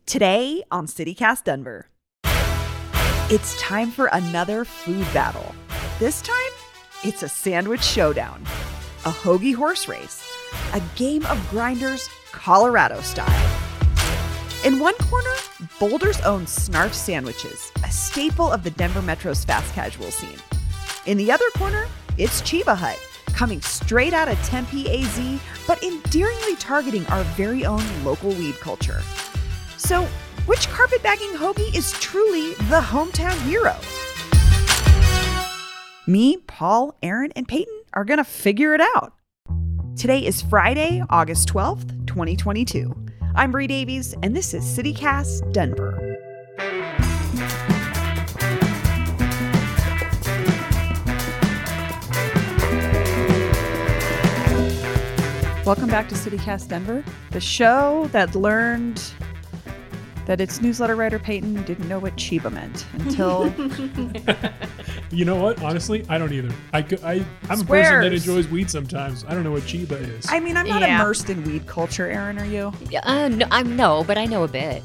Today on CityCast Denver, it's time for another food battle. This time, it's a sandwich showdown, a hoagie horse race, a game of grinders Colorado style. In one corner, Boulder's own Snarf sandwiches, a staple of the Denver Metro's fast casual scene. In the other corner, it's Cheba Hut, coming straight out of Tempe, AZ, but endearingly targeting our very own local weed culture. So, which carpetbagging hoagie is truly the hometown hero? Me, Paul, Aaron, and Peyton are going to figure it out. Today is Friday, August 12th, 2022. I'm Bree Davies, and this is CityCast Denver. Welcome back to CityCast Denver, the show that learned that its newsletter writer Peyton didn't know what Cheba meant until... You know what? Honestly, I don't either. I'm a person that enjoys weed sometimes. I don't know what Cheba is. I mean, I'm not immersed in weed culture, Aaron, are you? No, but I know a bit.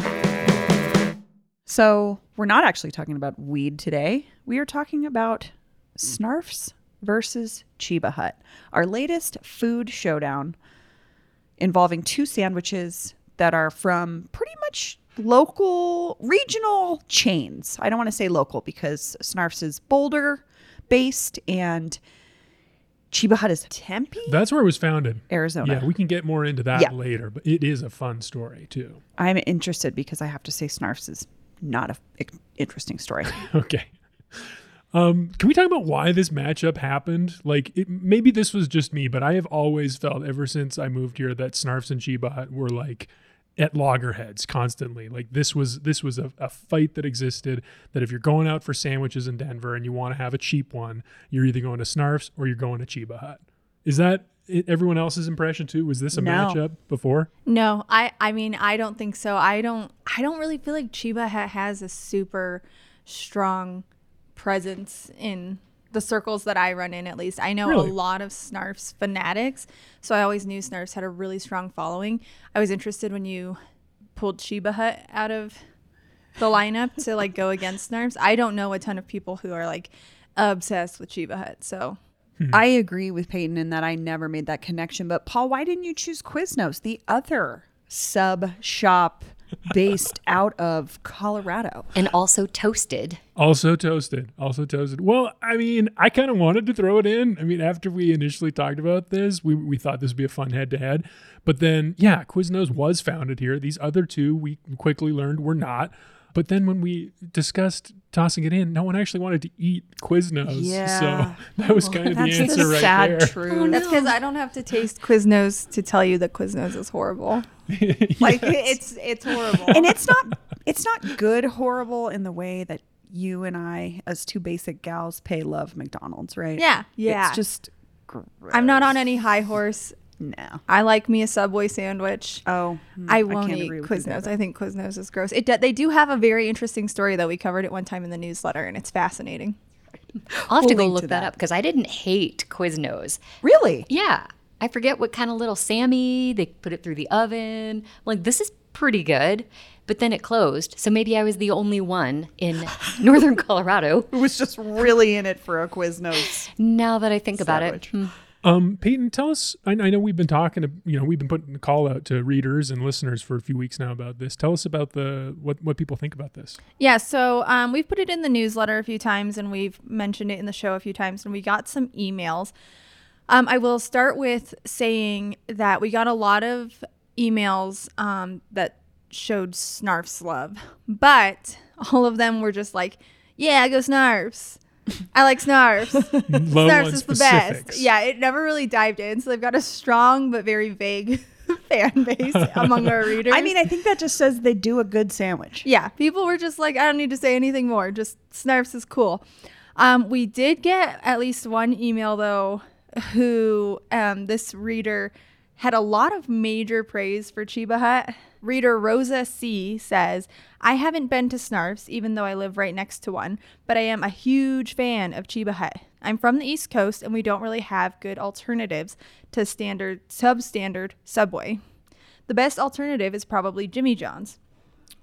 So we're not actually talking about weed today. We are talking about Snarfs versus Cheba Hut, our latest food showdown involving two sandwiches that are from pretty much local, regional chains. I don't want to say local because Snarfs is Boulder based and Cheba Hut is Tempe. That's where it was founded. Arizona. Yeah, we can get more into that later, but it is a fun story too. I'm interested because I have to say Snarfs is not an interesting story. Okay. Can we talk about why this matchup happened? Maybe this was just me, but I have always felt ever since I moved here that Snarfs and Cheba Hut were like at loggerheads constantly. Like this was a fight that existed, that if you're going out for sandwiches in Denver and you want to have a cheap one, you're either going to Snarfs or you're going to Cheba Hut. Is that everyone else's impression too? Was this a matchup before? No, I mean, I don't think so. I don't really feel like Cheba Hut has a super strong presence in the circles that I run in, at least. I know a lot of Snarfs fanatics, so I always knew Snarfs had a really strong following. I was interested when you pulled Cheba Hut out of the lineup to like go against Snarfs. I don't know a ton of people who are like obsessed with Cheba Hut, so I agree with Peyton in that I never made that connection. But Paul, why didn't you choose Quiznos, the other sub shop based out of Colorado? And also toasted. Also toasted. Well, I mean, I kind of wanted to throw it in. I mean, after we initially talked about this, we thought this would be a fun head-to-head. But then, Quiznos was founded here. These other two, we quickly learned, were not. But then when we discussed tossing it in, no one actually wanted to eat Quiznos. Yeah. So that was kind of the answer right sad there. Truth. Oh, no. That's because I don't have to taste Quiznos to tell you that Quiznos is horrible. Like it's horrible. And it's not good horrible in the way that you and I, as two basic gals, love McDonald's, right? Yeah. It's just gross. I'm not on any high horse. No. I like me a Subway sandwich. Oh, I won't eat Quiznos. I think Quiznos is gross. They do have a very interesting story that we covered it one time in the newsletter, and it's fascinating. I'll have to go look that up because I didn't hate Quiznos. Really? Yeah. I forget what kind of little Sammy. They put it through the oven. Like, this is pretty good. But then it closed. So maybe I was the only one in northern Colorado who was just really in it for a Quiznos. Now that I think about it. Peyton, tell us, I know we've been talking to, we've been putting a call out to readers and listeners for a few weeks now about this. Tell us about what people think about this. Yeah, so we've put it in the newsletter a few times and we've mentioned it in the show a few times and we got some emails. I will start with saying that we got a lot of emails that showed Snarfs love, but all of them were just like, yeah, go Snarfs. I like Snarfs. Snarfs is the best. Yeah, it never really dived in. So they've got a strong but very vague fan base among our readers. I mean, I think that just says they do a good sandwich. Yeah, people were just like, I don't need to say anything more. Just Snarfs is cool. We did get at least one email, though, who this reader had a lot of major praise for Cheba Hut. Reader Rosa C says, I haven't been to Snarfs, even though I live right next to one, but I am a huge fan of Cheba Hut. I'm from the East Coast, and we don't really have good alternatives to substandard Subway. The best alternative is probably Jimmy John's.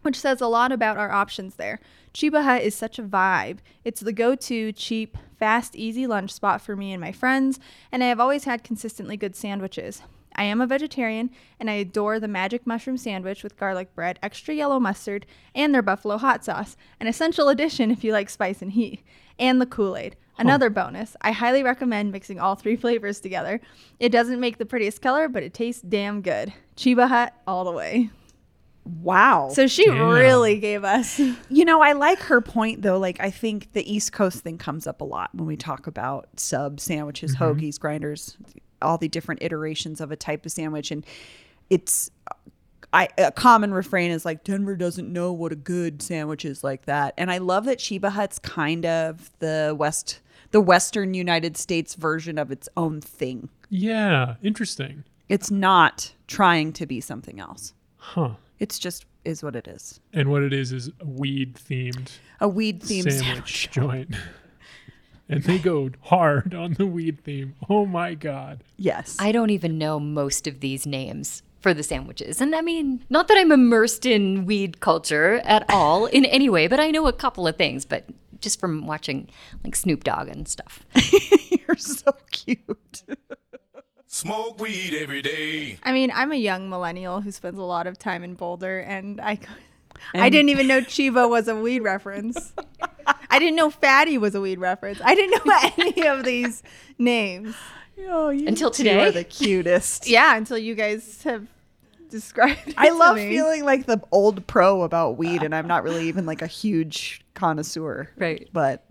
which says a lot about our options there. Cheba Hut is such a vibe. It's the go-to, cheap, fast, easy lunch spot for me and my friends, and I have always had consistently good sandwiches. I am a vegetarian, and I adore the magic mushroom sandwich with garlic bread, extra yellow mustard, and their buffalo hot sauce, an essential addition if you like spice and heat, and the Kool-Aid. Another bonus, I highly recommend mixing all 3 flavors together. It doesn't make the prettiest color, but it tastes damn good. Cheba Hut all the way. Wow. So she really gave us. You know, I like her point, though. Like, I think the East Coast thing comes up a lot when we talk about subs, sandwiches, hoagies, grinders, all the different iterations of a type of sandwich. And it's a common refrain is like, Denver doesn't know what a good sandwich is like that. And I love that Cheba Hut's kind of the Western United States version of its own thing. Yeah, interesting. It's not trying to be something else. Huh. It's just is what it is. And what it is a weed-themed sandwich joint. And they go hard on the weed theme. Oh, my God. Yes. I don't even know most of these names for the sandwiches. And I mean, not that I'm immersed in weed culture at all in any way, but I know a couple of things, but just from watching like Snoop Dogg and stuff. You're so cute. Smoke weed every day. I mean, I'm a young millennial who spends a lot of time in Boulder, and I didn't even know Cheba was a weed reference. I didn't know Fatty was a weed reference. I didn't know any of these names. Oh, Until two today? are the cutest. Yeah, until you guys have described it I to love me. feeling like the old pro about weed, and I'm not really even like a huge connoisseur. Right. But,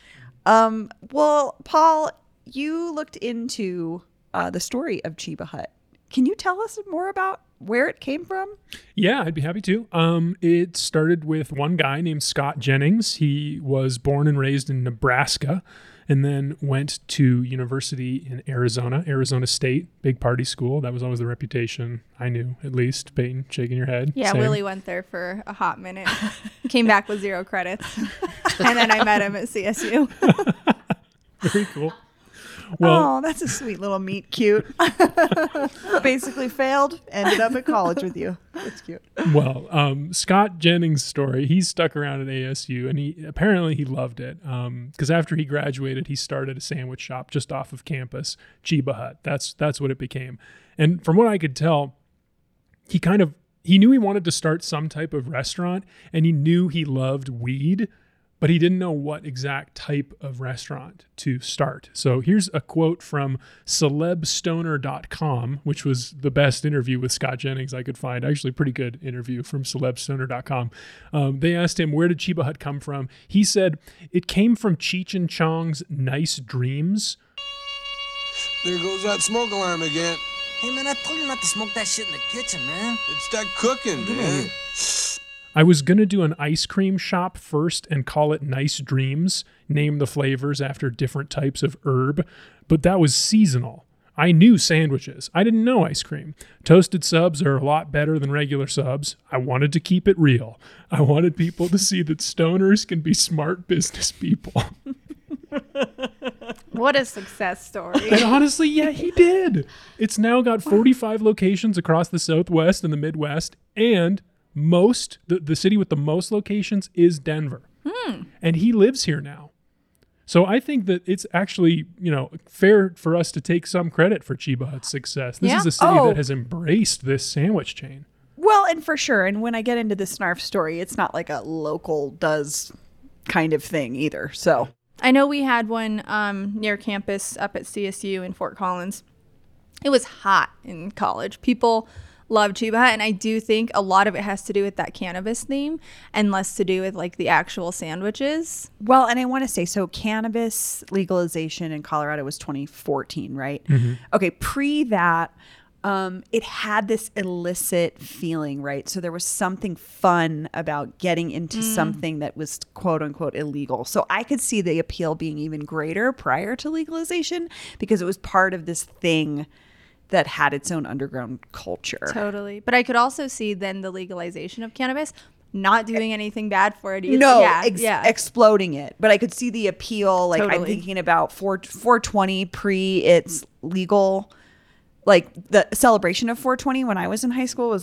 well, Paul, you looked into the story of Cheba Hut. Can you tell us more about where it came from? Yeah, I'd be happy to. It started with one guy named Scott Jennings. He was born and raised in Nebraska and then went to university in Arizona State, big party school. That was always the reputation I knew, at least. Peyton, shaking your head. Yeah, Same. Willie went there for a hot minute. Came back with 0 credits. And then I met him at CSU. Very cool. Well, Oh, that's a sweet little meet cute. Basically failed, ended up at college with you. That's cute. Scott Jennings' story, he stuck around at ASU and he loved it. Because after he graduated, he started a sandwich shop just off of campus, Cheba Hut. That's what it became. And from what I could tell, he knew he wanted to start some type of restaurant, and he knew he loved weed, but he didn't know what exact type of restaurant to start. So here's a quote from celebstoner.com, which was the best interview with Scott Jennings I could find. Actually, pretty good interview from celebstoner.com. They asked him, where did Cheba Hut come from? He said, it came from Cheech and Chong's Nice Dreams. There goes that smoke alarm again. Hey, man, I told you not to smoke that shit in the kitchen, man. It's that cooking, man. I was going to do an ice cream shop first and call it Nice Dreams, name the flavors after different types of herb, but that was seasonal. I knew sandwiches. I didn't know ice cream. Toasted subs are a lot better than regular subs. I wanted to keep it real. I wanted people to see that stoners can be smart business people. What a success story. And honestly, yeah, he did. It's now got 45 locations across the Southwest and the Midwest, and the city with the most locations is Denver. And he lives here now. So I think that it's actually, fair for us to take some credit for Cheba Hut's success. This is a city that has embraced this sandwich chain. Well, and for sure. And when I get into the Snarf story, it's not like a local does kind of thing either. So I know we had one near campus up at CSU in Fort Collins. It was hot in college. People love Cheba Hut, and I do think a lot of it has to do with that cannabis theme and less to do with like the actual sandwiches. Well, and I want to say, so cannabis legalization in Colorado was 2014, right? Mm-hmm. Okay, pre that, it had this illicit feeling, right? So there was something fun about getting into something that was quote unquote illegal. So I could see the appeal being even greater prior to legalization because it was part of this thing that had its own underground culture. Totally. But I could also see then the legalization of cannabis not doing anything bad for it either. No, Yeah. exploding it. But I could see the appeal. Like I'm Totally. thinking about 420 pre it's legal. Like the celebration of 420 when I was in high school was like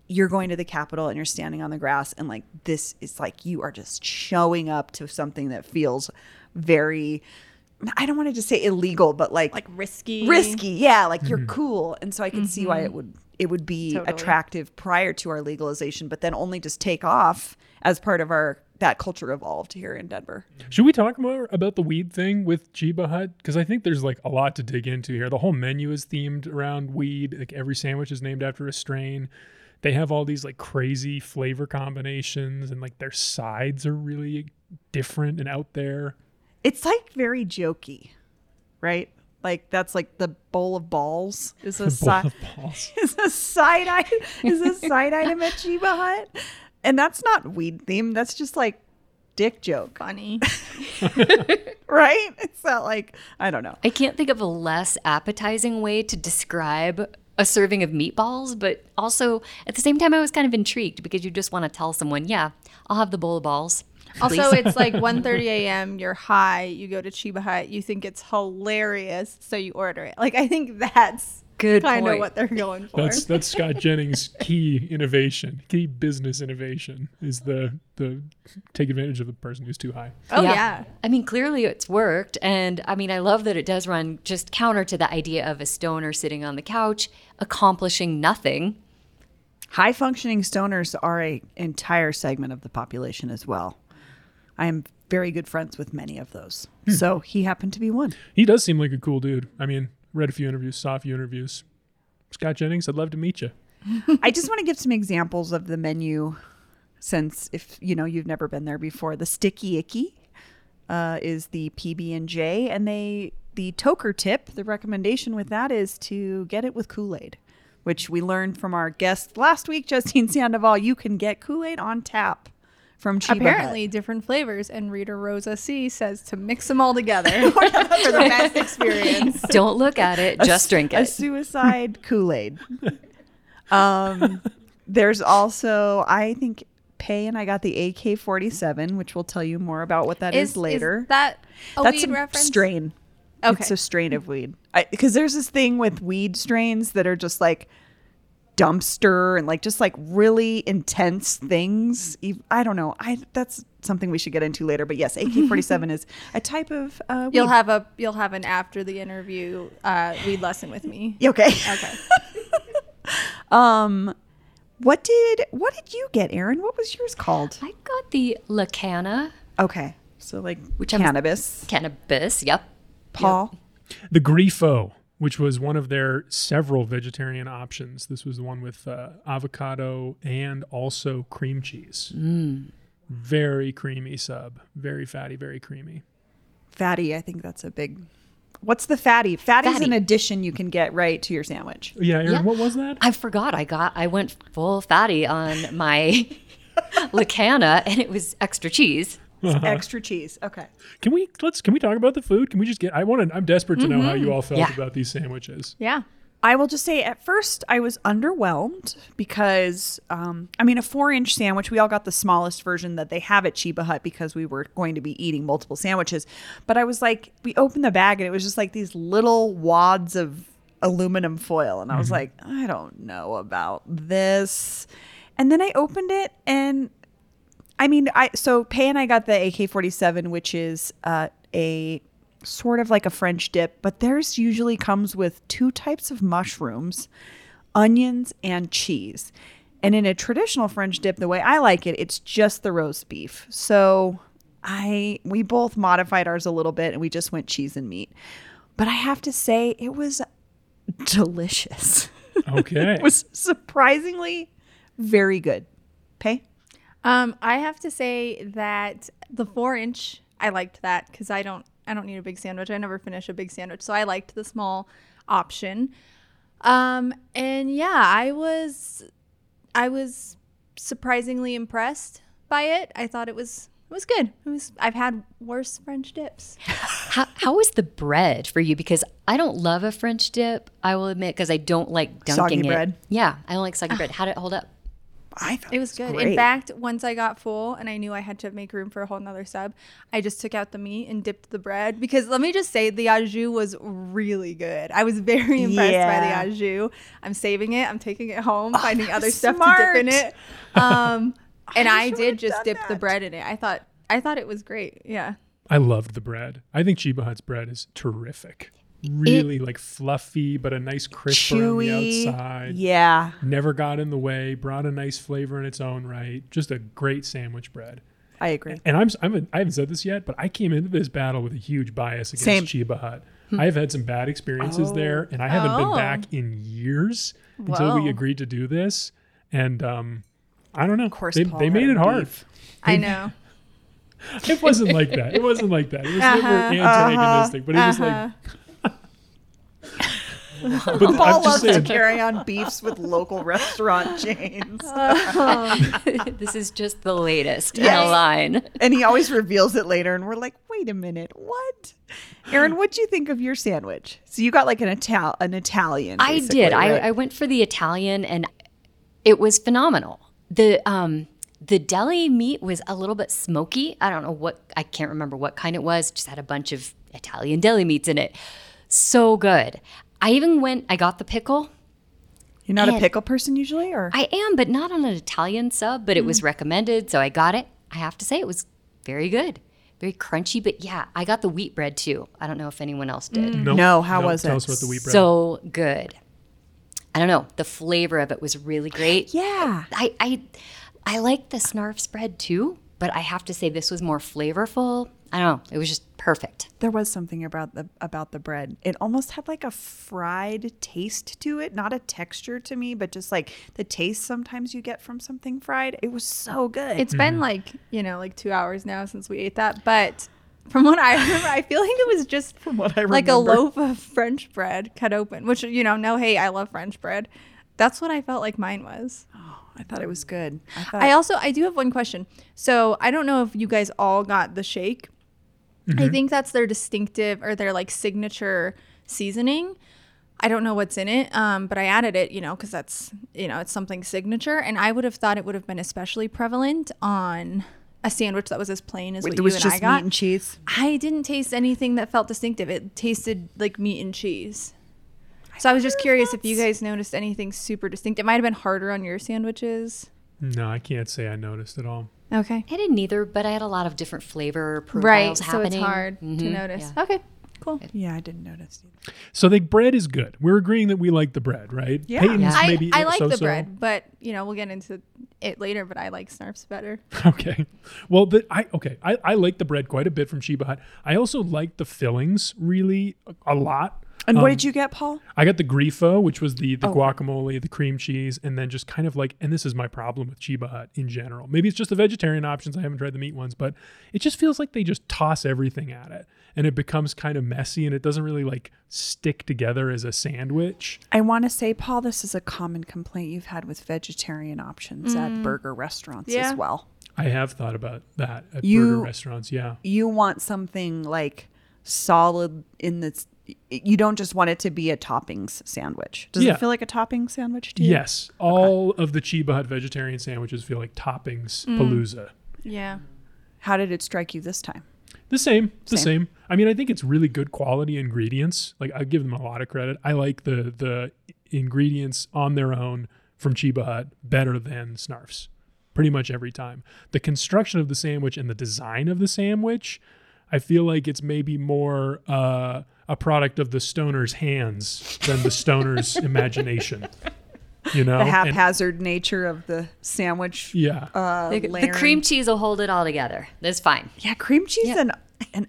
you're going to the Capitol and you're standing on the grass and like this is like you are just showing up to something that feels very, I don't want to just say illegal, but like risky. Yeah, like you're cool. And so I can see why it would be Totally. attractive prior to our legalization, but then only just take off as part of that culture evolved here in Denver. Should we talk more about the weed thing with Cheba Hut? Because I think there's like a lot to dig into here. The whole menu is themed around weed. Like every sandwich is named after a strain. They have all these like crazy flavor combinations, and like their sides are really different and out there. It's like very jokey, right? Like that's like the bowl of balls is a Bowl side of balls. is a side item at Cheba Hut, and that's not weed themed. That's just like dick joke, Funny. right? It's not like I don't know. I can't think of a less appetizing way to describe a serving of meatballs, but also at the same time, I was kind of intrigued because you just want to tell someone, yeah, I'll have the bowl of balls. Also, it's like 1:30 a.m. You're high. You go to Cheba Hut. You think it's hilarious, so you order it. Like I think that's Good kind of point. what they're going for. That's Scott Jennings' key business innovation is the take advantage of the person who's too high. Oh yeah. I mean, clearly it's worked. And I mean, I love that it does run just counter to the idea of a stoner sitting on the couch, accomplishing nothing. High functioning stoners are an entire segment of the population as well. I am very good friends with many of those. So he happened to be one. He does seem like a cool dude. I mean, read a few interviews, saw a few interviews. Scott Jennings, I'd love to meet you. I just want to give some examples of the menu since if you've never been there before. The Sticky Icky is the PB&J, and the Toker tip, the recommendation with that is to get it with Kool-Aid, which we learned from our guest last week, Justine Sandoval. You can get Kool-Aid on tap from Cheba Apparently, different flavors, and reader Rosa C says to mix them all together for the best experience. Don't look at it, just drink A it. suicide Kool-Aid. There's also, I think, Pay and I got the AK-47, which we'll tell you more about what that is later. Is that a That's weed a reference? strain. Okay. It's a strain of weed. Because there's this thing with weed strains that are just like dumpster and like just like really intense things. I don't know. That's something we should get into later. But yes, AK-47 is a type of weed. You'll have an after the interview weed lesson with me. Okay. Okay. What did you get, Erin? What was yours called? I got the Lacana Okay. So like Which I'm- cannabis. cannabis. Yep. Paul. The Grifo, which was one of their several vegetarian options. This was the one with avocado and also cream cheese. Very creamy sub. Very fatty, very creamy. Fatty, I think that's a big... What's the fatty? Fatty's Fatty. an addition you can get right to your sandwich. Yeah, Erin, Yeah. what was that? I forgot. I went full fatty on my Lacana, and it was extra cheese. Extra cheese. Okay. Can we talk about the food? Can we just get I'm desperate to know how you all felt Yeah. about these sandwiches. Yeah. I will just say at first I was underwhelmed because, a 4-inch sandwich, we all got the smallest version that they have at Cheba Hut because we were going to be eating multiple sandwiches. But I was like, we opened the bag and it was just like these little wads of aluminum foil. And I was like, I don't know about this. And then I opened it and so Pay and I got the AK-47, which is a sort of like a French dip, but theirs usually comes with 2 types of mushrooms, onions, and cheese. And in a traditional French dip, the way I like it, it's just the roast beef. So we both modified ours a little bit and we just went cheese and meat. But I have to say it was delicious. Okay. It was surprisingly very good. Pay? I have to say that the 4-inch, I liked that because I don't need a big sandwich. I never finish a big sandwich, so I liked the small option. And yeah, I was surprisingly impressed by it. I thought it was good. I've had worse French dips. How was the bread for you? Because I don't love a French dip, I will admit, because I don't like dunking Soggy it. bread? Yeah, I don't like soggy bread. How did it hold up? I thought It was good. great. In fact, once I got full and I knew I had to make room for a whole nother sub, I just took out the meat and dipped the bread because let me just say the au jus was really good. I was very impressed by the au jus. I'm saving it. I'm taking it home, finding other stuff to dip in it. And I did just dip the bread in it. I thought it was great. Yeah. I loved the bread. I think Cheba Hut's bread is terrific. Really like fluffy, but a nice crisp around the Chewy. outside. Yeah. Never got in the way. Brought a nice flavor in its own right. Just a great sandwich bread. I agree. And I haven't said this yet, but I came into this battle with a huge bias against Cheba Hut. I've had some bad experiences there, and I haven't been back in years until we Whoa. agreed to do this. And I don't know. Of course, they Paul made had it hard. beef. I know. It wasn't like that. It wasn't like that. It was never antagonistic, but it was like. But Paul I'm just loves to saying, carry on beefs with local restaurant chains. This is just the latest in Yes. a line. And he always reveals it later, and we're like, wait a minute, what? Aaron, what'd you think of your sandwich? So you got like an Italian. I basically, did. right? I went for the Italian, and it was phenomenal. The deli meat was a little bit smoky. I don't know what, I can't remember what kind it was. Just had a bunch of Italian deli meats in it. So good. I got the pickle. You're not a and- pickle person usually, or? I am, but not on an Italian sub, but it was recommended, so I got it. I have to say it was very good. Very crunchy, but yeah, I got the wheat bread too. I don't know if anyone else did. nope, No, how nope, was Tell it? us about the wheat bread. So good. I don't know. The flavor of it was really great. Yeah. I like the Snarf's bread too, but I have to say this was more flavorful. I don't know. It was just perfect. There was something about the bread. It almost had like a fried taste to it, not a texture to me, but just like the taste sometimes you get from something fried. It was so good. It's been like 2 hours now since we ate that, but from what I remember, I feel like it was just what I like a remember. loaf of French bread cut open, which, no hate, I love French bread. That's what I felt like mine was. I thought it was good. I do have one question. So I don't know if you guys all got the shake. I think that's their distinctive or their like signature seasoning. I don't know what's in it, but I added it, because that's, it's something signature. And I would have thought it would have been especially prevalent on a sandwich that was as plain as what it you was and just I got. meat and cheese. I didn't taste anything that felt distinctive. It tasted like meat and cheese. So I was just curious if you guys noticed anything super distinct. It might have been harder on your sandwiches. No, I can't say I noticed at all. Okay. I didn't either, but I had a lot of different flavor Right. profiles So happening. it's hard to notice. yeah. Okay. Cool. Yeah, I didn't notice either. So the bread is good. We're agreeing that we like the bread, right? Yeah. Peyton's Yeah. maybe I like the so-so. bread, but we'll get into it later. But I like Snarf's better. Okay. Well, I like the bread quite a bit from Cheba Hut. I also like the fillings really a lot. And what did you get, Paul? I got the grifo, which was the guacamole, the cream cheese, and then just kind of like, and this is my problem with Cheba Hut in general. Maybe it's just the vegetarian options. I haven't tried the meat ones, but it just feels like they just toss everything at it and it becomes kind of messy and it doesn't really like stick together as a sandwich. I want to say, Paul, this is a common complaint you've had with vegetarian options at burger restaurants Yeah. as well. I have thought about that at You- burger restaurants. Yeah. You want something like solid in this. You don't just want it to be a toppings sandwich. Does Yeah. it feel like a topping sandwich to you? Yes. All of the Cheba Hut vegetarian sandwiches feel like toppings palooza. Yeah. How did it strike you this time? The same. Same. I mean, I think it's really good quality ingredients. Like I give them a lot of credit. I like the ingredients on their own from Cheba Hut better than Snarf's pretty much every time. The construction of the sandwich and the design of the sandwich, I feel like it's maybe more a product of the stoner's hands than the stoner's imagination. The The haphazard nature of the sandwich. Yeah. The layering. cream cheese will hold it all together. That's fine. Yeah, cream cheese and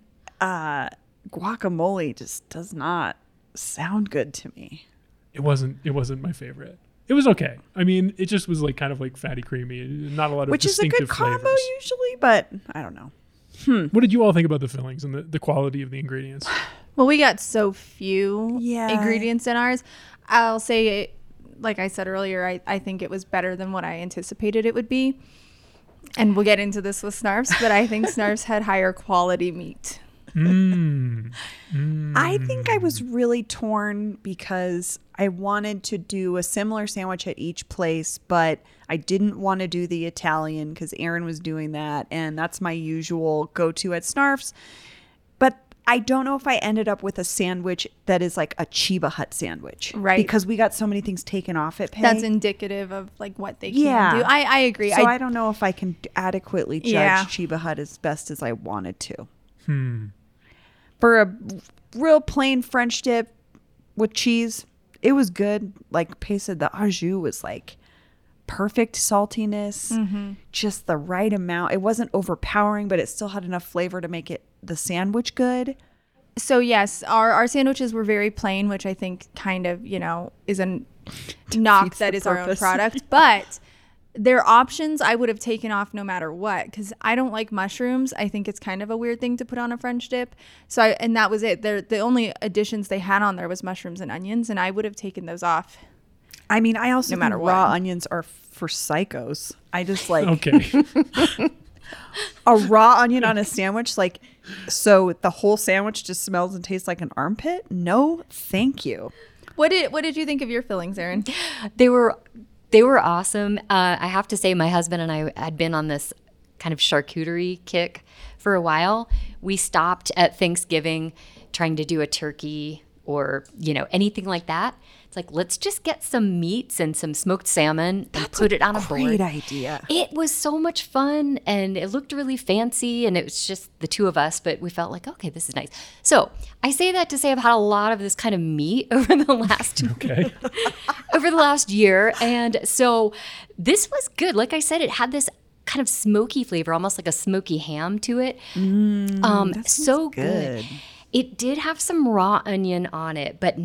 guacamole just does not sound good to me. It wasn't my favorite. It was okay. I mean, it just was like kind of like fatty creamy, not a lot of Which is a distinctive good combo flavors. usually, but I don't know. What did you all think about the fillings and the quality of the ingredients? Well, we got so few Yeah. ingredients in ours. I'll say, it, like I said earlier, I think it was better than what I anticipated it would be. And we'll get into this with Snarf's, but I think Snarf's had higher quality meat. I think I was really torn because I wanted to do a similar sandwich at each place, but I didn't want to do the Italian because Aaron was doing that, and that's my usual go-to at Snarf's. But I don't know if I ended up with a sandwich that is like a Chiba Hut sandwich. Right. Because we got so many things taken off at Pay. That's indicative of like what they Yeah. can do. I agree. So I don't know if I can adequately judge Yeah. Chiba Hut as best as I wanted to. For a real plain French dip with cheese, it was good. Like Pei said, the au jus was like perfect saltiness, just the right amount. It wasn't overpowering, but it still had enough flavor to make it the sandwich good. So yes, our sandwiches were very plain, which I think kind of, is a knock Defeats that the is our own purpose. product. But their options I would have taken off no matter what, because I don't like mushrooms. I think it's kind of a weird thing to put on a French dip. And that was it. The only additions they had on there was mushrooms and onions, and I would have taken those off. I mean, I also No matter think raw what. onions are for psychos. I just like Okay. a raw onion on a sandwich. Like, so the whole sandwich just smells and tastes like an armpit? No, thank you. What did you think of your fillings, Erin? They were awesome. I have to say, my husband and I had been on this kind of charcuterie kick for a while. We stopped at Thanksgiving trying to do a turkey or, anything like that. It's like, let's just get some meats and some smoked salmon and put it on a board. Great idea. It was so much fun, and it looked really fancy, and it was just the two of us, but we felt like, okay, this is nice. So I say that to say I've had a lot of this kind of meat over the last Okay. over the last year, and so this was good. Like I said, it had this kind of smoky flavor, almost like a smoky ham to it. So good. It did have some raw onion on it, but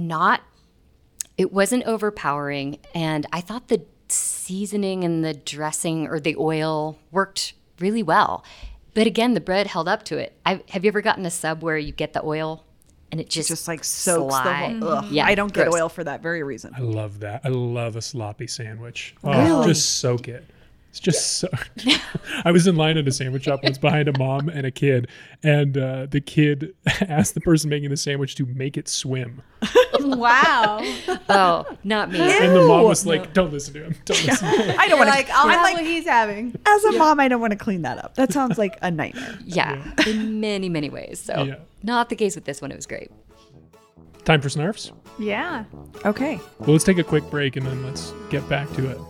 it wasn't overpowering. And I thought the seasoning and the dressing or the oil worked really well. But again, the bread held up to it. Have you ever gotten a sub where you get the oil and it just Like soaks the whole. Ugh. Yeah, I don't get gross. oil for that very reason. I love that. I love a sloppy sandwich. Oh, Really? just soak it. It's just so. I was in line at a sandwich shop once behind a mom and a kid, and the kid asked the person making the sandwich to make it swim. Wow. Oh, not me. And the mom was like, "Don't listen to him. Don't listen to him." I don't want Like, to. I'll I'm have like, what he's having. as a mom, I don't want to clean that up. That sounds like a nightmare. Yeah, in many, many ways. So Yeah. not the case with this one. It was great. Time for Snarfs? Yeah. Okay. Well, let's take a quick break and then let's get back to it.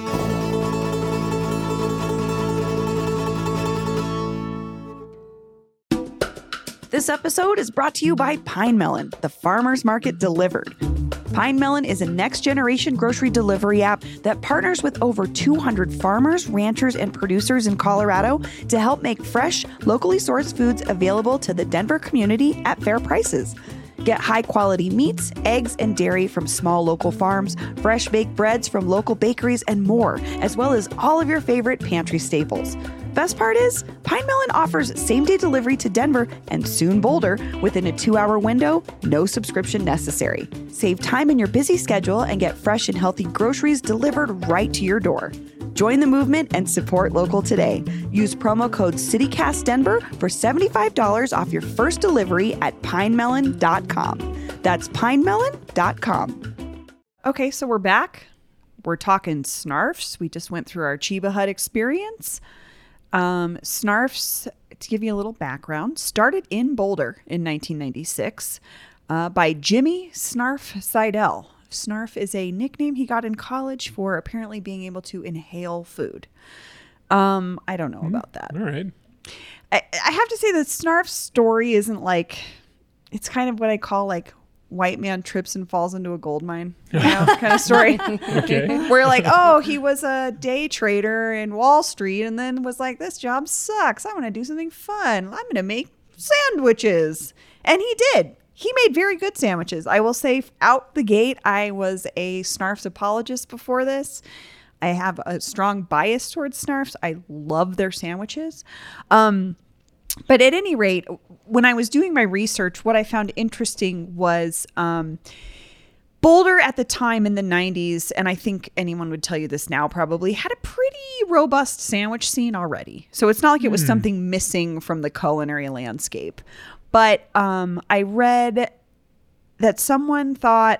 This episode is brought to you by Pine Melon, the farmer's market delivered. Pine Melon is a next-generation grocery delivery app that partners with over 200 farmers, ranchers, and producers in Colorado to help make fresh, locally sourced foods available to the Denver community at fair prices. Get high-quality meats, eggs, and dairy from small local farms, fresh baked breads from local bakeries, and more, as well as all of your favorite pantry staples. Best part is, Pine Melon offers same-day delivery to Denver and soon Boulder within a 2-hour window, no subscription necessary. Save time in your busy schedule and get fresh and healthy groceries delivered right to your door. Join the movement and support local today. Use promo code CityCastDenver for $75 off your first delivery at pinemelon.com. That's pinemelon.com. Okay, so we're back. We're talking Snarfs. We just went through our Chiba Hut experience. Snarfs, to give you a little background, started in Boulder in 1996 by Jimmy Snarf Seidel. Snarf is a nickname he got in college for apparently being able to inhale food. I don't know about that. All right. I have to say that Snarf's story isn't like, it's kind of what I call like white man trips and falls into a gold mine, kind of story. Okay. Where like, oh, he was a day trader in Wall Street and then was like, this job sucks. I want to do something fun. I'm going to make sandwiches. And he did. He made very good sandwiches. I will say out the gate, I was a Snarf's apologist before this. I have a strong bias towards Snarf's. I love their sandwiches. But at any rate, when I was doing my research, what I found interesting was Boulder at the time in the 90s, and I think anyone would tell you this now probably, had a pretty robust sandwich scene already. So it's not like it was something missing from the culinary landscape. But I read that someone thought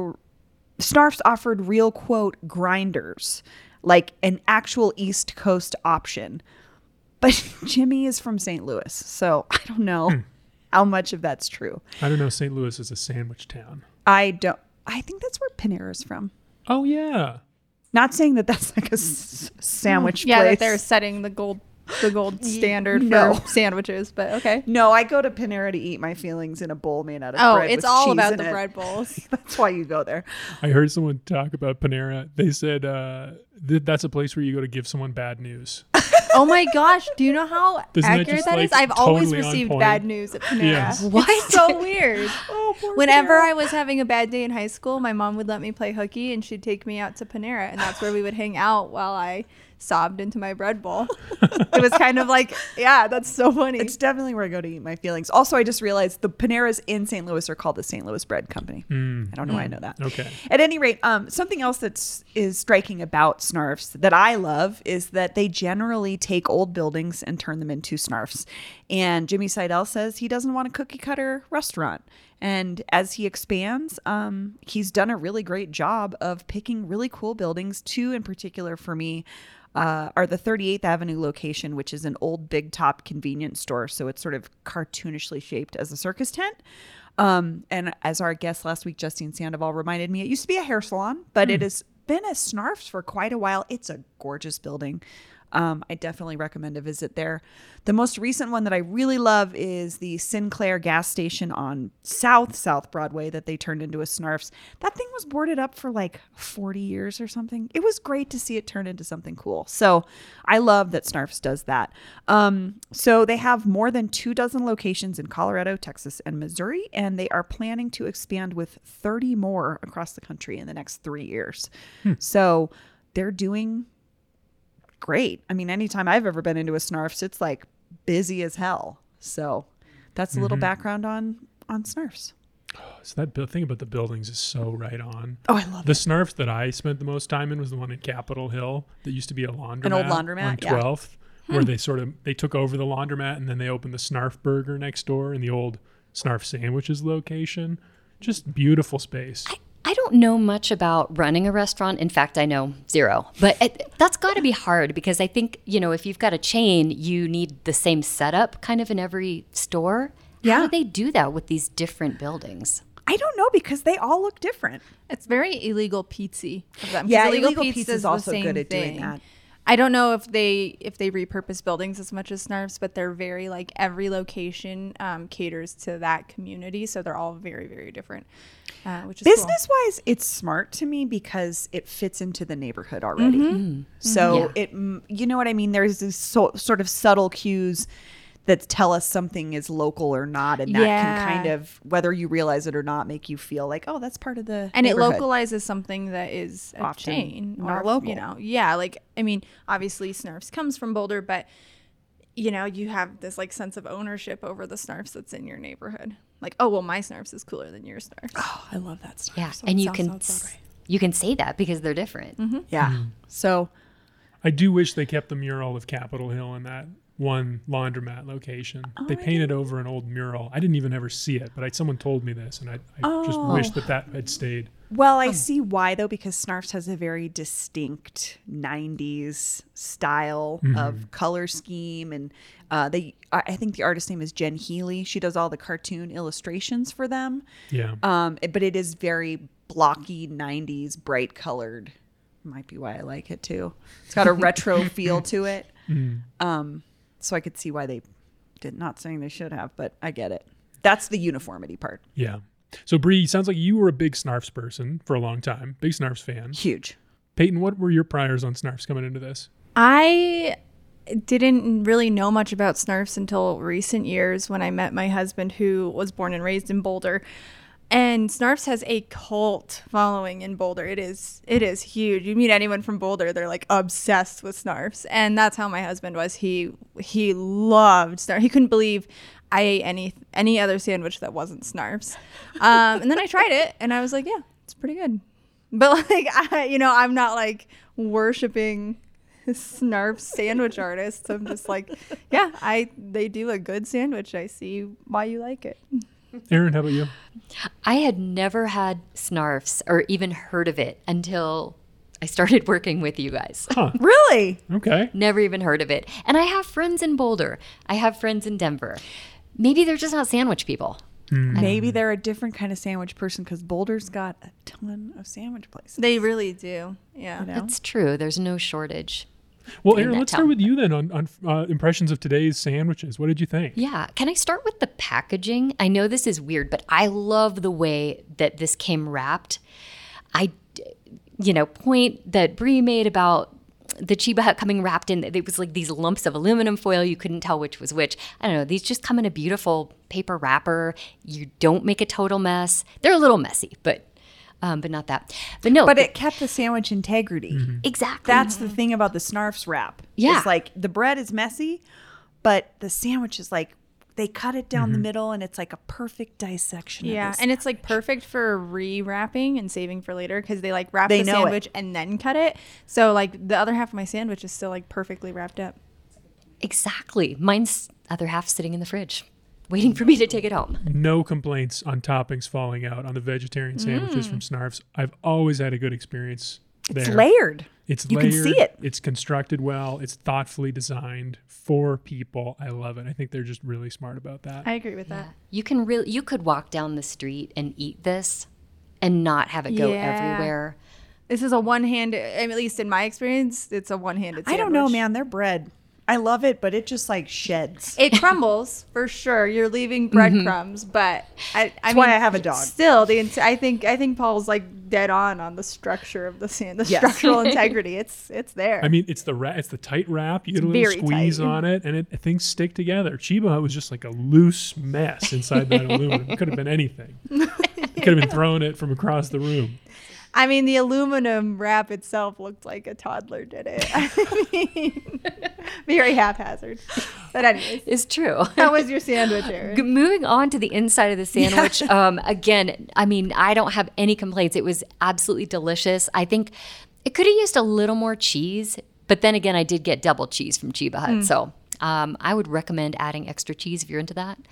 Snarf's offered real, quote, grinders, like an actual East Coast option. But Jimmy is from St. Louis, so I don't know how much of that's true. I don't know. St. Louis is a sandwich town. I think that's where Panera's from. Oh, yeah. Not saying that that's like a sandwich Yeah, place. that they're setting the gold standard No. for sandwiches, but okay. No, I go to Panera to eat my feelings in a bowl made out of Oh, bread. it's with all cheese about in the it. bread bowls. That's why you go there. I heard someone talk about Panera. They said that's a place where you go to give someone bad news. Oh my gosh, do you know how Isn't that accurate just, that is? like, I've always totally on received point? bad news at Panera. Yeah. What? It's so weird. Oh, poor Whenever Panera. I was having a bad day in high school, my mom would let me play hooky and she'd take me out to Panera, and that's where we would hang out while I sobbed into my bread bowl. It was kind of like, yeah, that's so funny. It's definitely where I go to eat my feelings. Also, I just realized the Paneras in St. Louis are called the St. Louis Bread Company. I don't know why I know that. Okay. At any rate, something else is striking about Snarfs that I love is that they generally take old buildings and turn them into Snarfs. And Jimmy Seidel says he doesn't want a cookie cutter restaurant. And as he expands, he's done a really great job of picking really cool buildings. Two in particular for me are the 38th Avenue location, which is an old big top convenience store. So it's sort of cartoonishly shaped as a circus tent. And as our guest last week, Justine Sandoval, reminded me, it used to be a hair salon, but it has been a Snarf's for quite a while. It's a gorgeous building. I definitely recommend a visit there. The most recent one that I really love is the Sinclair gas station on South Broadway that they turned into a Snarf's. That thing was boarded up for like 40 years or something. It was great to see it turn into something cool. So I love that Snarf's does that. So they have more than 24 locations in Colorado, Texas, and Missouri, and they are planning to expand with 30 more across the country in the next 3 years. So they're doing great. I mean, anytime I've ever been into a Snarf's, it's like busy as hell. So that's a little background on Snarf's. So that thing about the buildings is so right on. Oh, I love The Snarf's that I spent the most time in was the one in Capitol Hill that used to be a laundromat. An old laundromat, on yeah. 12th, where they took over the laundromat and then they opened the Snarf Burger next door in the old Snarf Sandwiches location. Just beautiful space. I don't know much about running a restaurant. In fact, I know zero. But that's got to be hard because I think, if you've got a chain, you need the same setup kind of in every store. Yeah. How do they do that with these different buildings? I don't know because they all look different. It's very illegal pizza of them. 'cause Yeah, Illegal Pizza is is the also same good at doing thing. that. I don't know if they repurpose buildings as much as Snarf's, but they're very like every location caters to that community, so they're all very, very different, which is cool. Business wise, it's smart to me because it fits into the neighborhood already. So Yeah. it, you know what I mean? There's these sort of subtle cues that tell us something is local or not, and that can kind of, whether you realize it or not, make you feel like, oh, that's part of the And it neighborhood. localizes something that is a Often chain not or, local. Yeah, like, I mean, obviously Snarf's comes from Boulder, but, you have this, like, sense of ownership over the Snarf's that's in your neighborhood. Like, oh, well, my Snarf's is cooler than your Snarf's. Oh, I love that stuff. Yeah, So and it you sounds- can sounds about right. you can say that because they're different. Yeah. So I do wish they kept the mural of Capitol Hill in that one laundromat location. They painted over an old mural. I didn't even ever see it, but someone told me this, and I just wish that had stayed. Well, I see why though, because Snarf's has a very distinct '90s style of color scheme, and I think the artist name is Jen Healy. She does all the cartoon illustrations for them. Yeah. But it is very blocky '90s, bright colored. Might be why I like it too. It's got a retro feel to it. So I could see why they did. Not saying they should have, but I get it. That's the uniformity part. Yeah. So Bree, sounds like you were a big Snarf's person for a long time. Big Snarf's fan. Huge. Peyton, what were your priors on Snarf's coming into this? I didn't really know much about Snarf's until recent years when I met my husband, who was born and raised in Boulder. And Snarf's has a cult following in Boulder. It is huge. You meet anyone from Boulder, they're like obsessed with Snarf's. And that's how my husband was. He loved Snarf's. He couldn't believe I ate any other sandwich that wasn't Snarf's. And then I tried it and I was like, yeah, it's pretty good. But like I'm not like worshiping Snarf sandwich artists. I'm just like, yeah, they do a good sandwich. I see why you like it. Aaron, how about you? I had never had Snarfs or even heard of it until I started working with you guys. Huh. Really? Okay. Never even heard of it. And I have friends in Boulder. I have friends in Denver. Maybe they're just not sandwich people. Maybe they're a different kind of sandwich person because Boulder's got a ton of sandwich places. They really do. Yeah. You know? That's true. There's no shortage. Well, in Aaron, that let's start town. with you then on impressions of today's sandwiches. What did you think? Yeah. Can I start with the packaging? I know this is weird, but I love the way that this came wrapped. Point that Brie made about the Cheba Hut coming wrapped in, it was like these lumps of aluminum foil. You couldn't tell which was which. I don't know. These just come in a beautiful paper wrapper. You don't make a total mess. They're a little messy, but not that. But no. But it kept the sandwich integrity. Exactly. That's the thing about the Snarfs wrap. Yeah. It's like the bread is messy, but the sandwich is like they cut it down the middle and it's like a perfect dissection. Yeah, of this. and it's like perfect for re-wrapping and saving for later because they like wrap They the know it. sandwich and then cut it. So like the other half of my sandwich is still like perfectly wrapped up. Exactly. Mine's other half sitting in the fridge, waiting for me to take it home. No complaints on toppings falling out on the vegetarian sandwiches from Snarfs. I've always had a good experience it's there. layered. It's You layered. can see it. It's constructed well. It's thoughtfully designed for people. I love it. I think they're just really smart about that. I agree with that. You could walk down the street and eat this and not have it go Yeah. everywhere. This is a one-handed, at least in my experience, it's a one-handed sandwich. I don't know, man. Their bread. I love it, but it just like sheds. It crumbles for sure. You're leaving breadcrumbs, but I That's why I have a dog. Still, I think Paul's like dead on the structure of the Yes. structural integrity. It's there. I mean, it's the tight wrap. You get a little very squeeze tight. on it, and things stick together. Cheba Hut was just like a loose mess inside that aluminum. It could have been anything. You could have been throwing it from across the room. I mean, the aluminum wrap itself looked like a toddler did it. I mean, very haphazard. But anyways, It's true. how was your sandwich, Aaron? Moving on to the inside of the sandwich, again, I mean, I don't have any complaints. It was absolutely delicious. I think it could have used a little more cheese, but then again, I did get double cheese from Cheba Hut. So I would recommend adding extra cheese if you're into that.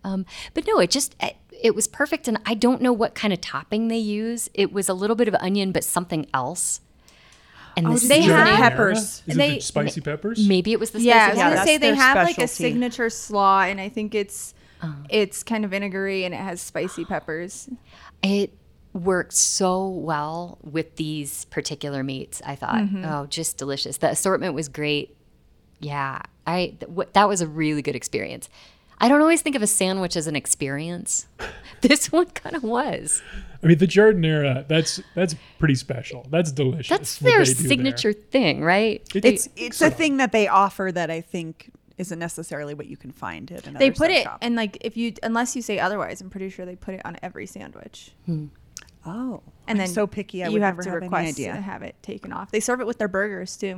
But no, it was perfect. And I don't know what kind of topping they use. It was a little bit of onion, but something else. And the they have seasoning- peppers. Is it They- the spicy peppers? Maybe it was the Yeah, I was spicy gonna peppers. that's say they their have like a specialty. signature slaw, and I think it's kind of vinegary and it has spicy peppers. It worked so well with these particular meats, I thought. Oh, just delicious. The assortment was great. Yeah, that was a really good experience. I don't always think of a sandwich as an experience. This one kind of was. I mean, the Jardinera, that's pretty special. That's delicious. That's what their they do there. signature thing, right? It's a thing that they offer that I think isn't necessarily what you can find at another They put sub it, shop. and like unless you say otherwise, I'm pretty sure they put it on every sandwich. Oh, And I'm then so picky. I you would have never to have request any idea. to have it taken off. They serve it with their burgers too.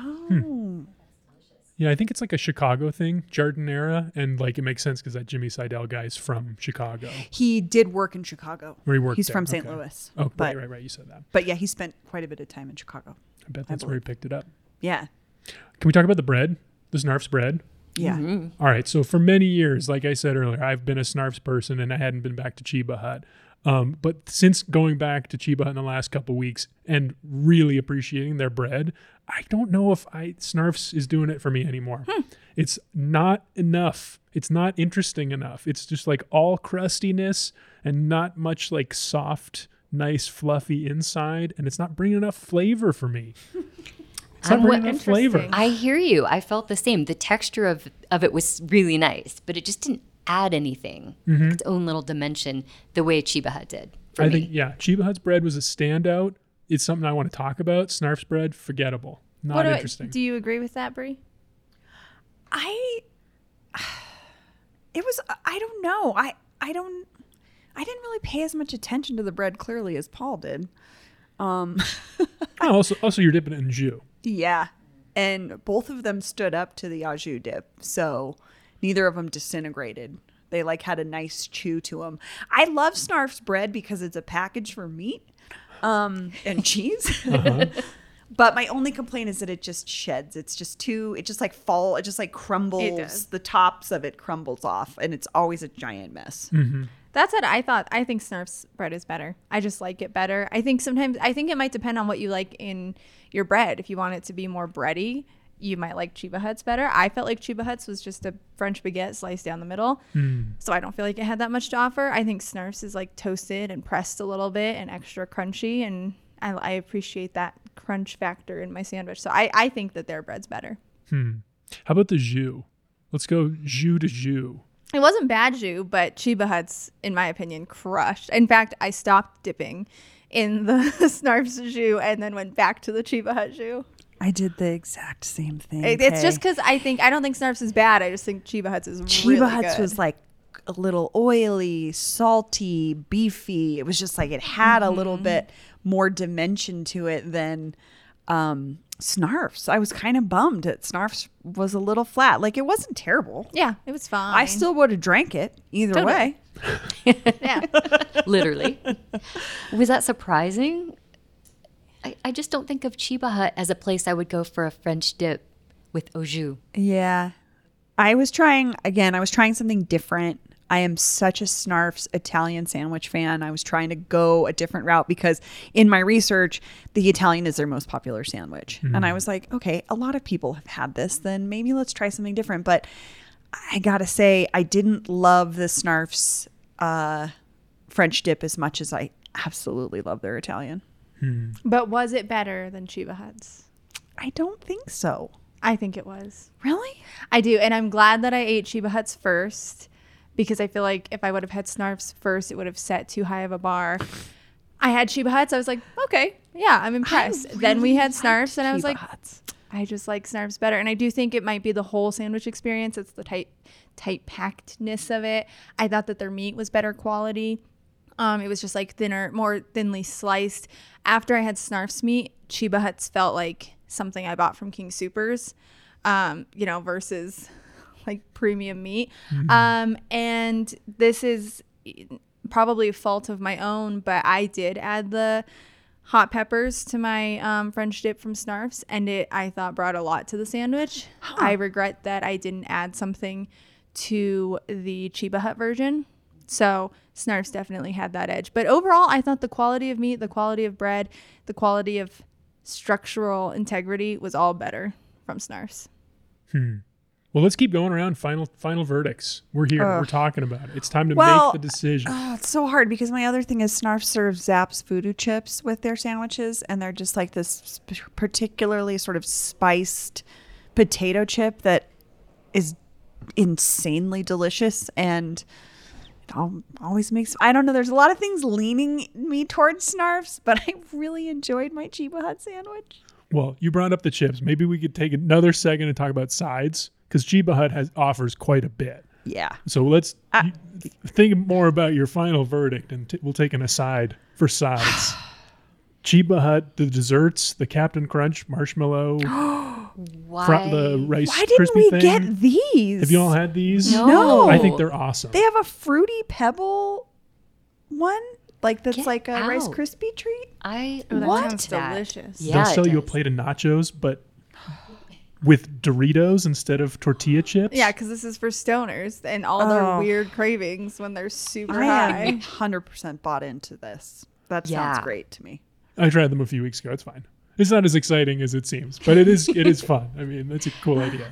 Oh, Yeah, I think it's like a Chicago thing, Jardinera, and like it makes sense because that Jimmy Seidel guy's from Chicago, he did work in Chicago. where he worked. He's there. from St. Okay. Louis. Oh, but right. You said that. but yeah, he spent quite a bit of time in Chicago. I bet that's where he picked it up. Yeah, Can we talk about the bread? The Snarf's bread. yeah. All right. So for many years, like I said earlier, I've been a Snarf's person and I hadn't been back to Cheba Hut. But since going back to Cheba Hut in the last couple weeks and really appreciating their bread, I don't know if Snarf's is doing it for me anymore. It's not enough. It's not interesting enough. It's just like all crustiness and not much like soft, nice, fluffy inside. And it's not bringing enough flavor for me. It's not bringing enough flavor. Interesting. I hear you. I felt the same. The texture of it was really nice, but it just didn't add anything, its own little dimension, the way Cheba Hut did for I me. think, yeah, Cheba Hut's bread was a standout. It's something I want to talk about. Snarf's bread, forgettable. Not interesting. Do you agree with that, Brie? I don't know. I didn't really pay as much attention to the bread clearly as Paul did. Oh, also you're dipping it in jus. Yeah. And both of them stood up to the au jus dip. So neither of them disintegrated. They like had a nice chew to them. I love Snarf's bread because it's a package for meat and cheese. But my only complaint is that it just sheds. It just like crumbles. The tops of it crumbles off, and it's always a giant mess. That said, I think Snurf's bread is better. I just like it better. I think it might depend on what you like in your bread. If you want it to be more bready, you might like Cheba Huts better. I felt like Cheba Huts was just a French baguette sliced down the middle. So I don't feel like it had that much to offer. I think Snurf's is like toasted and pressed a little bit and extra crunchy, and I appreciate that crunch factor in my sandwich. So I think that their bread's better. How about the jus? Let's go jus to jus. It wasn't bad jus, but Cheba Huts, in my opinion, crushed. In fact, I stopped dipping in the Snarf's jus and then went back to the Cheba Hut jus. I did the exact same thing. It's just because I don't think Snarf's is bad. I just think Cheba Huts is really Cheba Huts good. was like a little oily, salty, beefy. It was just like it had a little bit more dimension to it than Snarf's. I was kind of bummed that Snarf's was a little flat. Like, it wasn't terrible. Yeah, it was fine. I still would have drank it either way. Yeah. Literally. Was that surprising? I just don't think of Cheba Hut as a place I would go for a French dip with au jus. Yeah. I was trying something different. I am such a Snarf's Italian sandwich fan. I was trying to go a different route because in my research, the Italian is their most popular sandwich. And I was like, okay, a lot of people have had this, then maybe let's try something different. But I gotta say, I didn't love the Snarf's French dip as much as I absolutely love their Italian. But was it better than Cheba Huts? I don't think so. I think it was. Really? I do. And I'm glad that I ate Cheba Huts first, because I feel like if I would have had Snarf's first, it would have set too high of a bar. I had Cheba Huts. I was like, okay, yeah, I'm impressed. Then we had Snarf's, and I was like, I just like Snarf's better. And I do think it might be the whole sandwich experience. It's the tight packedness of it. I thought that their meat was better quality. It was just like thinner, more thinly sliced. After I had Snarf's meat, Cheba Huts felt like something I bought from King Soopers, versus like premium meat. And this is probably a fault of my own, but I did add the hot peppers to my French dip from Snarf's, and I thought brought a lot to the sandwich. I regret that I didn't add something to the Cheba Hut version. So Snarf's definitely had that edge. But overall, I thought the quality of meat, the quality of bread, the quality of structural integrity was all better from Snarf's. Well, let's keep going around. Final verdicts. We're here. We're talking about it. It's time to make the decision. It's so hard because my other thing is Snarf serves Zapp's Voodoo chips with their sandwiches, and they're just like this particularly sort of spiced potato chip that is insanely delicious, and it always makes, I don't know, there's a lot of things leaning me towards Snarf's, but I really enjoyed my Cheba Hut sandwich. Well, you brought up the chips. Maybe we could take another second and talk about sides, because Cheba Hut offers quite a bit. Yeah. So let's think more about your final verdict, and we'll take an aside for sides. Cheba Hut, the desserts, the Captain Crunch marshmallow, the Rice Why didn't Krispie we thing. get these? Have you all had these? No. I think they're awesome. They have a fruity pebble one, like that's Get like a Rice out. Krispie treat. That What? sounds delicious. Yeah, They'll sell it you a does. plate of nachos, but with Doritos instead of tortilla chips. Yeah, because this is for stoners and all their weird cravings when they're super I high. am 100% bought into this. That sounds Yeah. great to me. I tried them a few weeks ago. It's fine. It's not as exciting as it seems, but it is fun. I mean, that's a cool idea.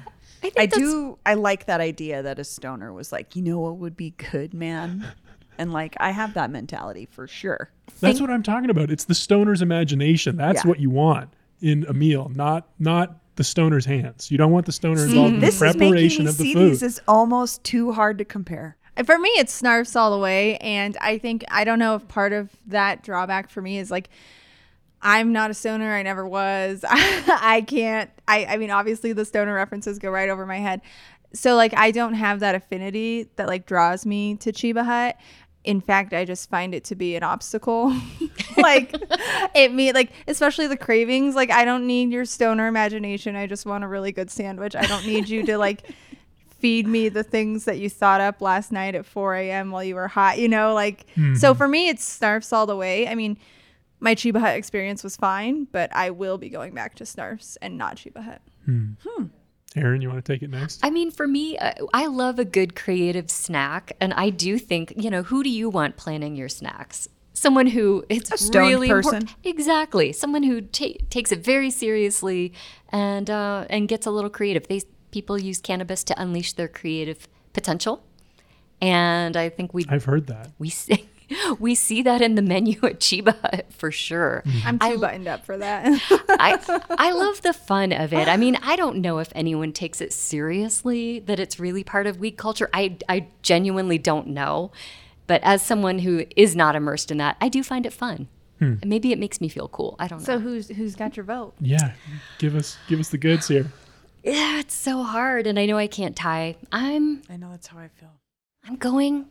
I like that idea that a stoner was like, you know what would be good, man? And like, I have that mentality for sure. That's what I'm talking about. It's the stoner's imagination. That's Yeah. what you want in a meal, not the stoner's hands. You don't want the stoner involved in the This is making preparation me of the see food. these as almost too hard to compare. For me, it's Snarf's all the way. And I don't know if part of that drawback for me is like, I'm not a stoner. I never was. I can't. I mean, obviously the stoner references go right over my head. So like, I don't have that affinity that like draws me to Cheba Hut. In fact, I just find it to be an obstacle. Like especially the cravings. Like, I don't need your stoner imagination. I just want a really good sandwich. I don't need you to like feed me the things that you thought up last night at 4 a.m. while you were hot, So for me, it's Snarf's all the way. I mean, my Cheba Hut experience was fine, but I will be going back to Snarf's and not Cheba Hut. Aaron, you want to take it next? I mean, for me, I love a good creative snack. And I do think, who do you want planning your snacks? Someone who it's A stoned really person. important. Exactly. Someone who takes it very seriously and gets a little creative. People use cannabis to unleash their creative potential. And I think I've heard that. we see that in the menu at Cheba Hut for sure. I'm too buttoned up for that. I love the fun of it. I mean, I don't know if anyone takes it seriously, that it's really part of weed culture. I genuinely don't know. But as someone who is not immersed in that, I do find it fun. And maybe it makes me feel cool. I don't know. So who's got your vote? Yeah, give us the goods here. Yeah, it's so hard, and I know I can't tie. I know that's how I feel. I'm going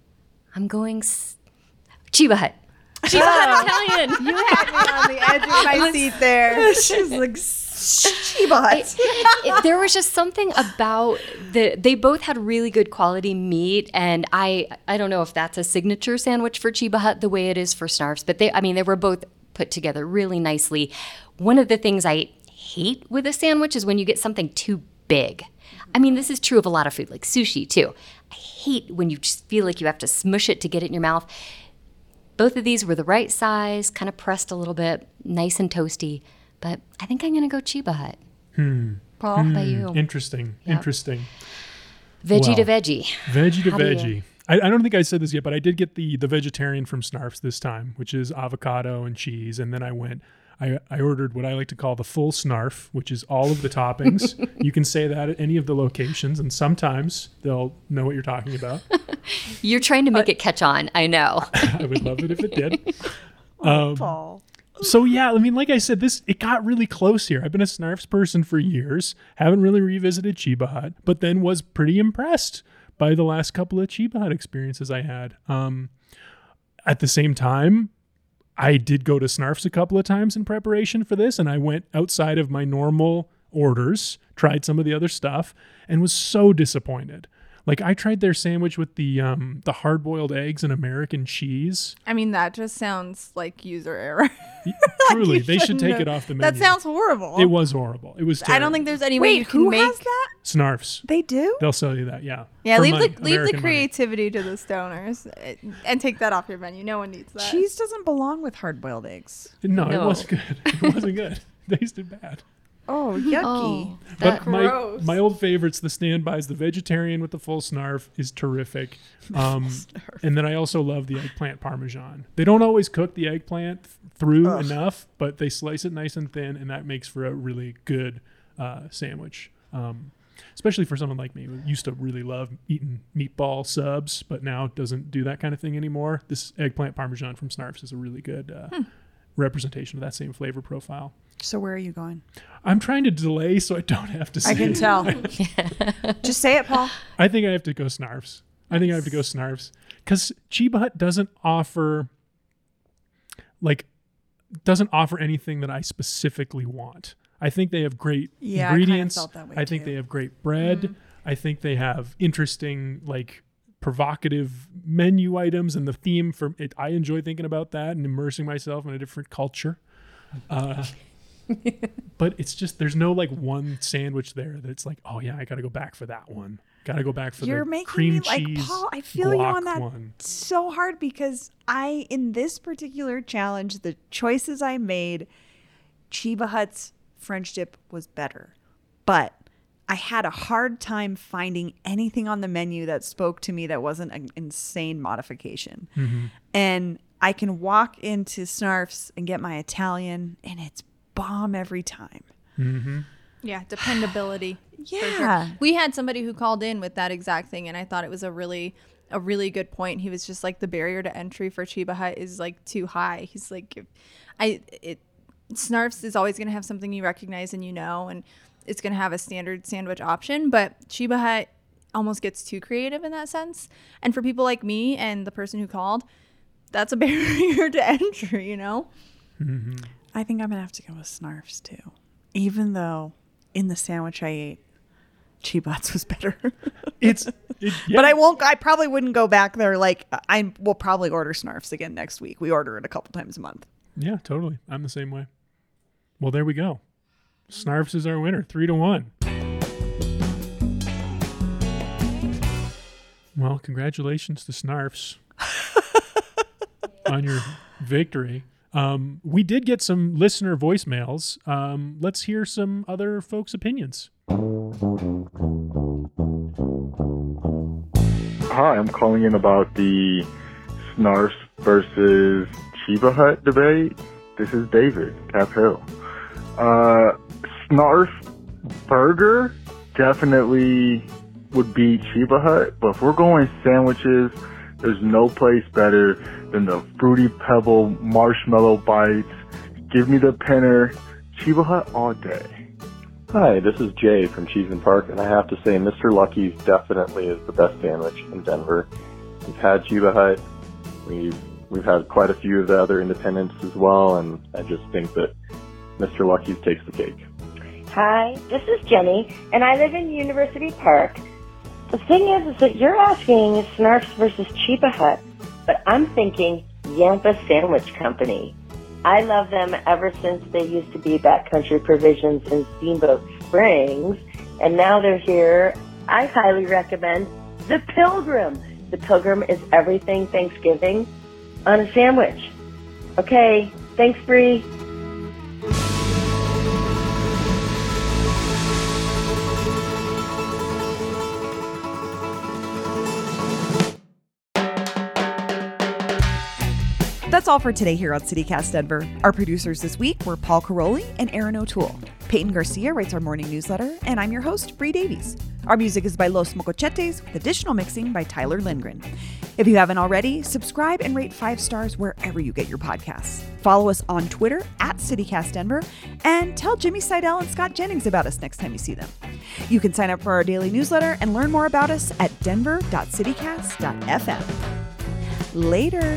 Cheba Hut. Cheba Hut Italian. You had me on the edge of my seat there. She's like, Cheba Hut. There was just something about they both had really good quality meat, and I don't know if that's a signature sandwich for Cheba Hut the way it is for Snarf's, but they were both put together really nicely. One of the things I hate with a sandwich is when you get something too big. I mean, this is true of a lot of food, like sushi too. I hate when you just feel like you have to smush it to get it in your mouth. Both of these were the right size, kind of pressed a little bit, nice and toasty. But I think I'm going to go Cheba Hut. Paul, how about you? Interesting. Interesting. Veggie to veggie. Veggie to How do you- veggie. I don't think I said this yet, but I did get the vegetarian from Snarf's this time, which is avocado and cheese. And then I ordered what I like to call the full Snarf, which is all of the toppings. You can say that at any of the locations, and sometimes they'll know what you're talking about. You're trying to make it catch on. I know. I would love it if it did. Paul. So yeah, I mean, like I said, it got really close here. I've been a Snarf's person for years, haven't really revisited Cheba Hut, but then was pretty impressed by the last couple of Cheba Hut experiences I had. At the same time, I did go to Snarf's a couple of times in preparation for this, and I went outside of my normal orders, tried some of the other stuff, and was so disappointed. Like, I tried their sandwich with the hard-boiled eggs and American cheese. I mean, that just sounds like user error. Truly, You they should shouldn't take have- it off the menu. That sounds horrible. It was horrible. It was terrible. I don't think there's any way Wait, you can who make. has that? Snarf's. They do? They'll sell you that, yeah. Yeah, For leave money, the American money. creativity to the stoners and take that off your menu. No one needs that. Cheese doesn't belong with hard-boiled eggs. No, it No. wasn't good. It wasn't good. It tasted bad. Oh, yucky. Oh, But Gross. my old favorites, the standbys, the vegetarian with the full Snarf is terrific. And then I also love the eggplant parmesan. They don't always cook the eggplant through enough, but they slice it nice and thin, and that makes for a really good sandwich. Especially for someone like me who used to really love eating meatball subs, but now doesn't do that kind of thing anymore. This eggplant parmesan from Snarf's is a really good representation of that same flavor profile. So where are you going? I'm trying to delay so I don't have to say I can it. tell. Just say it, Paul. I think I have to go Snarf's. Because Cheba Hut doesn't offer anything that I specifically want. I think they have great Yeah, I kinda ingredients. felt that way I think too. they have great bread. I think they have interesting, provocative menu items, and the theme for it. I enjoy thinking about that and immersing myself in a different culture. But it's just there's no one sandwich there that's like, oh yeah, I got to go back for that one. Got to go back for You're the making cream me cheese. Paul, I feel you guac on that one. so hard because in this particular challenge, the choices I made, Cheba Hut's French dip was better. But I had a hard time finding anything on the menu that spoke to me that wasn't an insane modification. And I can walk into Snarf's and get my Italian, and it's bomb every time. Yeah, dependability. for sure. Yeah. We had somebody who called in with that exact thing, and I thought it was a really good point. He was just like, the barrier to entry for Cheba Hut is too high. He's like, Snarf's is always going to have something you recognize and and it's going to have a standard sandwich option, but Cheba Hut almost gets too creative in that sense. And for people like me and the person who called, that's a barrier to entry, I think I'm going to have to go with Snarf's too. Even though in the sandwich I ate, Cheba Hut's was better. Yeah. But I probably wouldn't go back there. I will probably order Snarf's again next week. We order it a couple times a month. Yeah, totally. I'm the same way. Well, there we go. Snarfs is our winner, 3-1. Well, congratulations to Snarfs on your victory. We did get some listener voicemails. Let's hear some other folks' opinions. Hi, I'm calling in about the Snarfs versus Cheba Hut debate. This is David, Cap Hill. Snarf Burger definitely would beat Cheba Hut, but if we're going sandwiches, there's no place better than the Fruity Pebble Marshmallow Bites. Give me the Penner, Cheba Hut all day. Hi, this is Jay from Cheese and Park, and I have to say Mr. Lucky's definitely is the best sandwich in Denver. We've had Cheba Hut, we've had quite a few of the other independents as well, and I just think that Mr. Lucky's takes the cake. Hi, this is Jenny, and I live in University Park. The thing is that you're asking Snarfs versus Cheba Hut, but I'm thinking Yampa Sandwich Company. I love them ever since they used to be Backcountry Provisions in Steamboat Springs, and now they're here. I highly recommend the Pilgrim. The Pilgrim is everything Thanksgiving on a sandwich. Okay, thanks, Bree. That's all for today here on CityCast Denver. Our producers this week were Paul Caroli and Aaron O'Toole. Peyton Garcia writes our morning newsletter, and I'm your host, Bree Davies. Our music is by Los Mocochetes, with additional mixing by Tyler Lindgren. If you haven't already, subscribe and rate 5 stars wherever you get your podcasts. Follow us on Twitter at CityCast Denver, and tell Jimmy Seidel and Scott Jennings about us next time you see them. You can sign up for our daily newsletter and learn more about us at denver.citycast.fm. Later.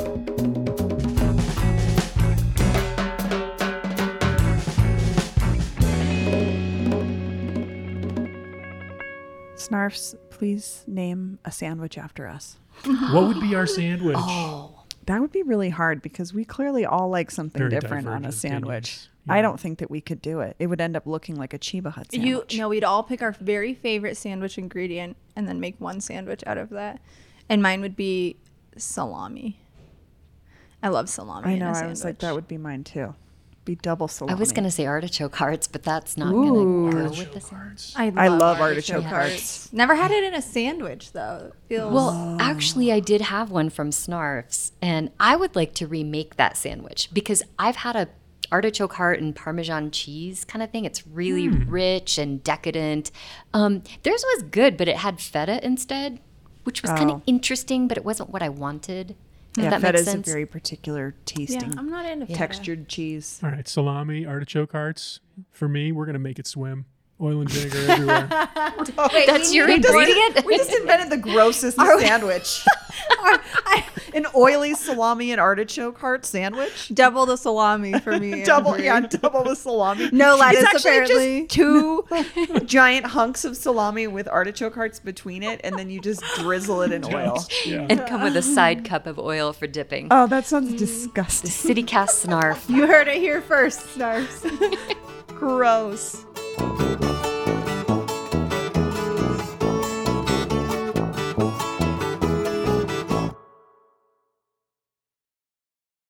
Snarfs, please name a sandwich after us. What would be our sandwich? That would be really hard because we clearly all like something Very different on a divergent sandwich. opinions. Yeah. I don't think that we could do it. It would end up looking like a Cheba Hut sandwich. We'd all pick our very favorite sandwich ingredient and then make one sandwich out of that. And mine would be salami. I love salami. I in know. a I sandwich. was like, that would be mine too. Be double salami. I was going to say artichoke hearts, but that's not going to go with the sandwich. I love artichoke hearts. Never had it in a sandwich though. It feels Well, actually, I did have one from Snarfs, and I would like to remake that sandwich because I've had a artichoke heart and Parmesan cheese kind of thing. It's really rich and decadent. Theirs was good, but it had feta instead, which was kind of interesting, but it wasn't what I wanted. If Yeah, that feta makes is a sense. very particular tasting, I'm not into feta. textured cheese. All right, salami, artichoke hearts. For me, we're going to make it swim. Oil and vinegar everywhere. That's your ingredient? We just invented the grossest sandwich. An oily salami and artichoke heart sandwich. Double the salami for me. Double the salami. No lettuce, It's actually apparently. just 2 giant hunks of salami with artichoke hearts between it, and then you just drizzle it in oil. Yeah. And come with a side cup of oil for dipping. Oh, that sounds disgusting. CityCast Snarf. You heard it here first, Snarfs. Gross.